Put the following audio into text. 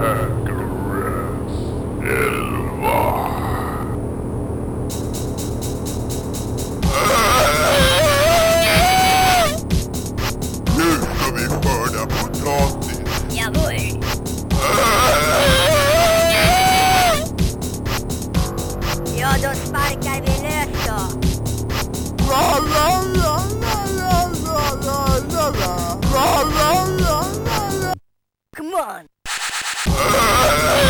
Hackers 11. Nu ska vi skörda potatis. Jawohl. Ja, då sparkar vi lös då. Come on.